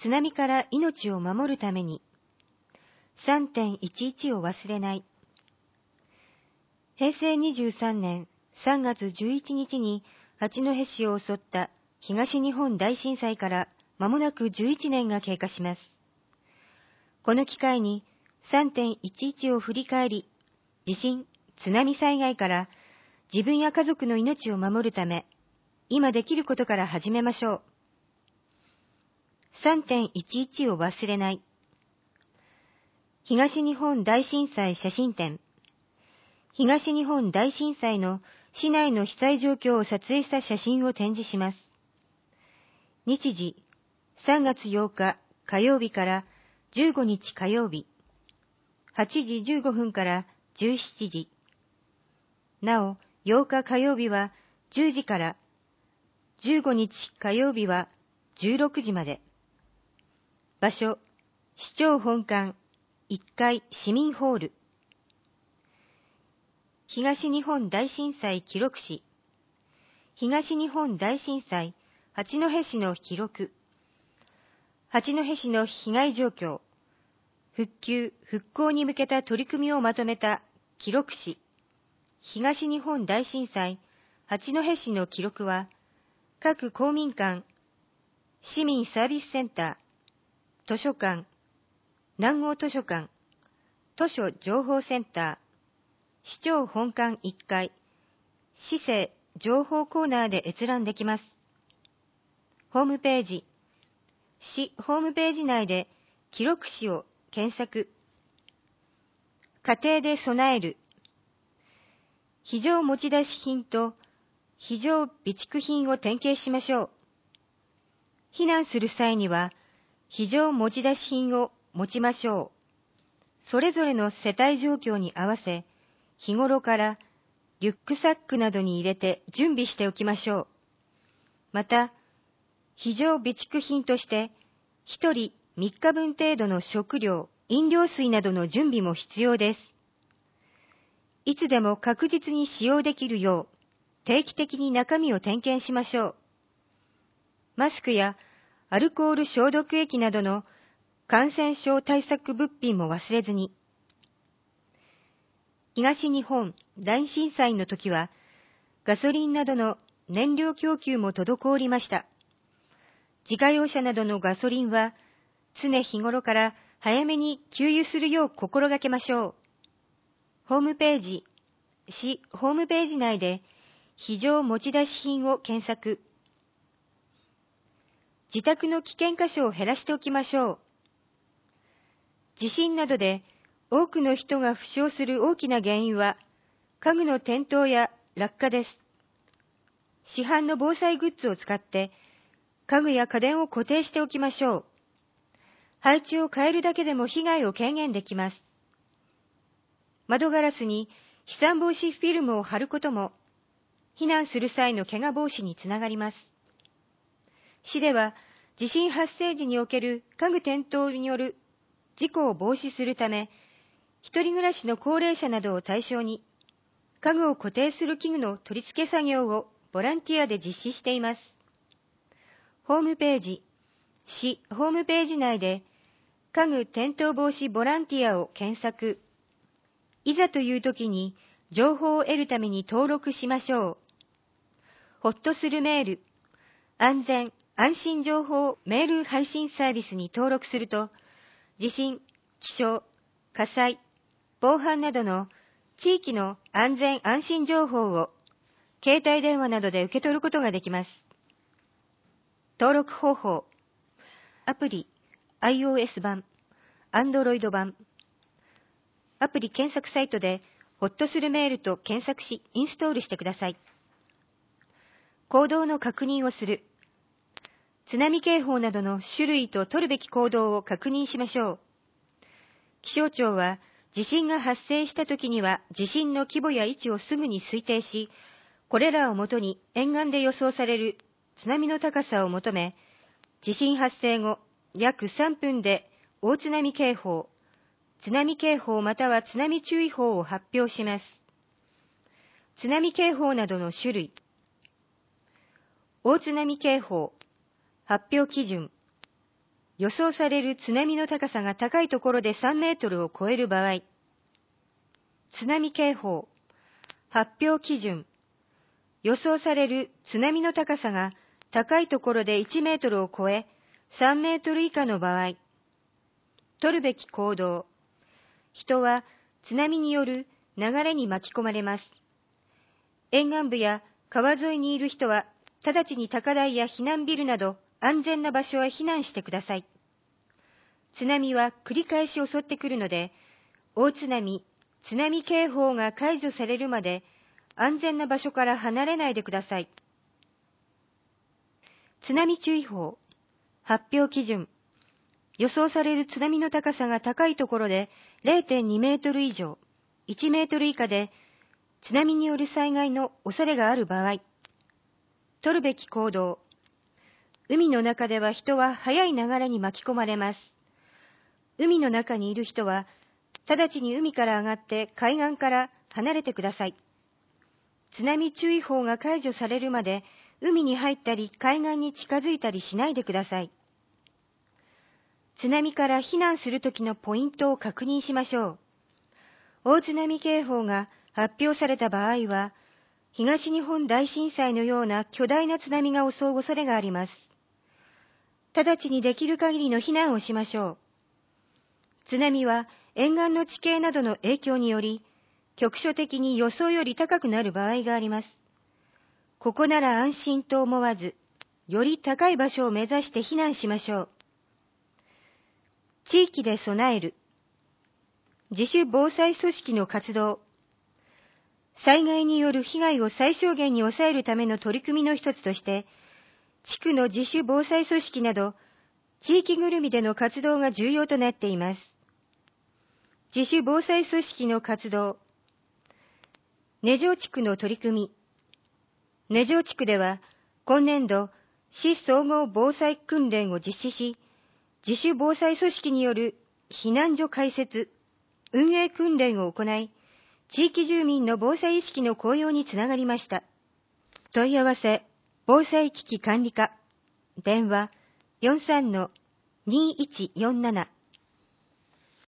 津波から命を守るために。3.11 を忘れない。平成23年3月11日に八戸市を襲った東日本大震災から間もなく11年が経過します。この機会に3.11 を振り返り、地震、津波災害から自分や家族の命を守るため、今できることから始めましょう。3.11 を忘れない。東日本大震災写真展。東日本大震災の市内の被災状況を撮影した写真を展示します。日時、3月8日火曜日から15日火曜日、8時15分から17時。なお、8日火曜日は10時から、15日火曜日は16時まで。場所、市長本館1階市民ホール。東日本大震災記録誌。東日本大震災八戸市の記録。八戸市の被害状況、復旧・復興に向けた取り組みをまとめた記録誌。東日本大震災八戸市の記録は、各公民館、市民サービスセンター、図書館、南郷図書館、図書情報センター、市長本館1階、市政情報コーナーで閲覧できます。ホームページ、市ホームページ内で記録誌を検索。家庭で備える。非常持ち出し品と非常備蓄品を点検しましょう。避難する際には非常持ち出し品を持ちましょう。それぞれの世帯状況に合わせ、日頃からリュックサックなどに入れて準備しておきましょう。また、非常備蓄品として、1人3日分程度の食料、飲料水などの準備も必要です。いつでも確実に使用できるよう、定期的に中身を点検しましょう。マスクやアルコール消毒液などの感染症対策物品も忘れずに。東日本大震災の時は、ガソリンなどの燃料供給も滞りました。自家用車などのガソリンは、常日頃から早めに給油するよう心がけましょう。ホームページ、市ホームページ内で、非常持ち出し品を検索。自宅の危険箇所を減らしておきましょう。地震などで多くの人が負傷する大きな原因は、家具の転倒や落下です。市販の防災グッズを使って、家具や家電を固定しておきましょう。配置を変えるだけでも被害を軽減できます。窓ガラスに飛散防止フィルムを貼ることも、避難する際の怪我防止につながります。市では、地震発生時における家具転倒による事故を防止するため、一人暮らしの高齢者などを対象に、家具を固定する器具の取り付け作業をボランティアで実施しています。ホームページ、市ホームページ内で、家具転倒防止ボランティアを検索。いざという時に情報を得るために登録しましょう。ほっとするメール、安全・安心情報メール配信サービスに登録すると、地震、気象、火災、防犯などの地域の安全・安心情報を携帯電話などで受け取ることができます。登録方法、アプリ、iOS 版、Android 版、アプリ検索サイトでほっとするメールと検索しインストールしてください。行動の確認をする。津波警報などの種類と取るべき行動を確認しましょう。気象庁は地震が発生したときには地震の規模や位置をすぐに推定し、これらをもとに沿岸で予想される津波の高さを求め、地震発生後約3分で大津波警報、津波警報または津波注意報を発表します。津波警報などの種類。大津波警報、発表基準、 予想される津波の高さが高いところで3メートルを超える場合、津波警報、発表基準、予想される津波の高さが高いところで1メートルを超え、3メートル以下の場合、取るべき行動。人は津波による流れに巻き込まれます。沿岸部や川沿いにいる人は、直ちに高台や避難ビルなど安全な場所へ避難してください。津波は繰り返し襲ってくるので、大津波、津波警報が解除されるまで安全な場所から離れないでください。津波注意報、発表基準。予想される津波の高さが高いところで 0.2 メートル以上、1メートル以下で津波による災害の恐れがある場合、取るべき行動。海の中では人は速い流れに巻き込まれます。海の中にいる人は、直ちに海から上がって海岸から離れてください。津波注意報が解除されるまで、海に入ったり海岸に近づいたりしないでください。津波から避難するときのポイントを確認しましょう。大津波警報が発表された場合は、東日本大震災のような巨大な津波が襲う恐れがあります。直ちにできる限りの避難をしましょう。津波は沿岸の地形などの影響により、局所的に予想より高くなる場合があります。ここなら安心と思わず、より高い場所を目指して避難しましょう。地域で備える。自主防災組織の活動。災害による被害を最小限に抑えるための取り組みの一つとして、地区の自主防災組織など、地域ぐるみでの活動が重要となっています。自主防災組織の活動。根城地区の取り組み。根城地区では、今年度、市総合防災訓練を実施し、自主防災組織による避難所開設、運営訓練を行い、地域住民の防災意識の向上につながりました。問い合わせ、防災危機管理課、電話 43-2147